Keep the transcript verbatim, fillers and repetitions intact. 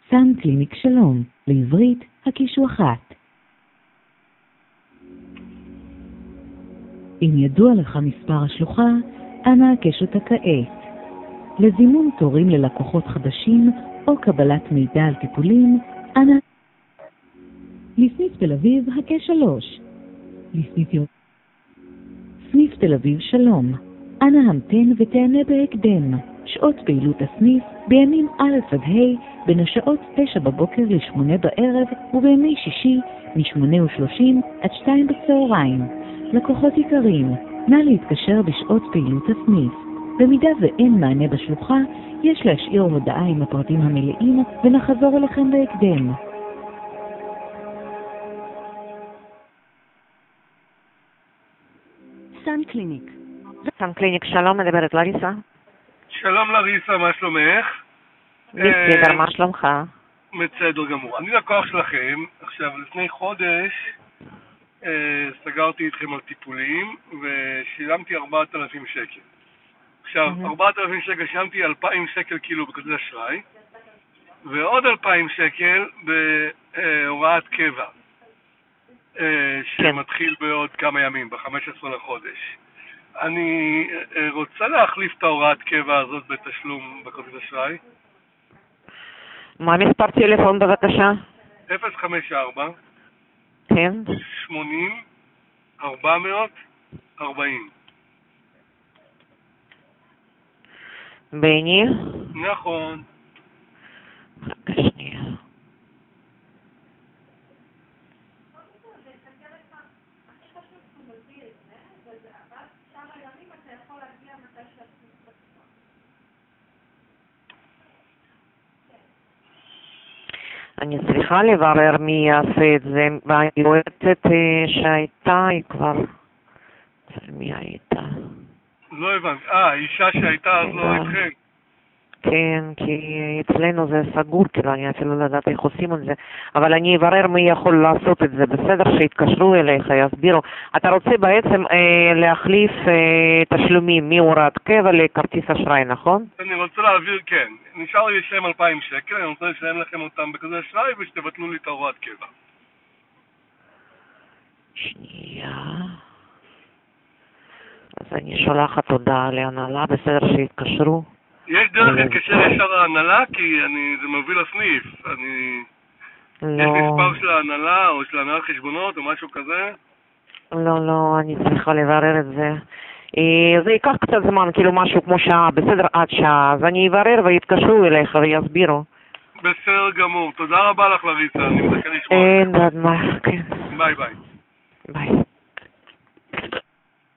סאן קליניק שלום, לעברית הקישו אחת. אם ידוע לך מספר השלוחה, אנא הקש אותה כעת. לזימון תורים ללקוחות חדשים או קבלת מידע על טיפולים, אנא... לסניף תל אביב הקש שלוש. לסניף יום... סניף תל אביב שלום. אנא המתן ותענה בהקדם. שעות פעילות הסניף בימים א' עד ה' בין השעות תשע בבוקר לשמונה בערב ובימי שישי משמונה ושלושים עד שתיים בצהריים. לקוחות עיקריים, נא להתקשר בשעות פעילות הסניף. במידה ואין מענה בשלוחה, יש להשאיר הודעה עם הפרטים המלאים ונחזור אליכם בהקדם. סאן קליניק. סאן קליניק שלום, מדברת לריסה. שלום לריסה, מה שלומך? בסדר, מה שלומך? בסדר גמור. אני לקוח שלכם. עכשיו, לפני חודש אה, סגרתי איתכם על טיפולים ושילמתי ארבעת אלפים שקל. עכשיו, mm-hmm. ארבעת אלפים שקל שילמתי אלפיים שקל כאילו בכרטיס אשראי ועוד אלפיים שקל בהוראת קבע אה, שמתחיל בעוד כמה ימים, ב-חמישה עשר לחודש. אני רוצה להחליף את ההוראת קבע הזאת בתשלום בכרטיס אשראי. מה מספר טלפון בבקשה? אפס חמש ארבע כן. שמונים ארבע מאות ארבעים. בני? נכון. רק שנייה. אני צריכה לברר מי יעשה את זה, והיועצת שהייתה היא כבר... מי הייתה? לא הבנתי. אה, האישה שהייתה אז לא איתכם. כן, כי אצלנו זה סגור, כאילו אני אפילו לא יודעת איך עושים את זה, אבל אני אברר מי יכול לעשות את זה, בסדר שיתקשרו אליך, יסבירו. אתה רוצה בעצם אה, להחליף אה, תשלומים מהוראת קבע לכרטיס אשראי, נכון? אני רוצה להעביר, כן. נשאר לי לשלם אלפיים שקל, אני רוצה לשלם לכם אותם בכרטיס אשראי ושתבטלו לי את ההוראת קבע. שנייה. אז אני שולחת הודעה להנהלה, בסדר שיתקשרו. יש דרך להתקשר ישר להנהלה? כי אני, זה מוביל לסניף. אני... לא. יש מספר של ההנהלה או של הנהל חשבונות או משהו כזה? לא, לא, אני צריכה לברר את זה. זה ייקח קצת זמן, כאילו משהו כמו שעה, בסדר, עד שעה. אז אני אברר ויתקשרו אליך ויסבירו. בסדר גמור. תודה רבה לך לריסה, אני מחכה לשמוע. אין בעד מה, כן. ביי ביי. ביי.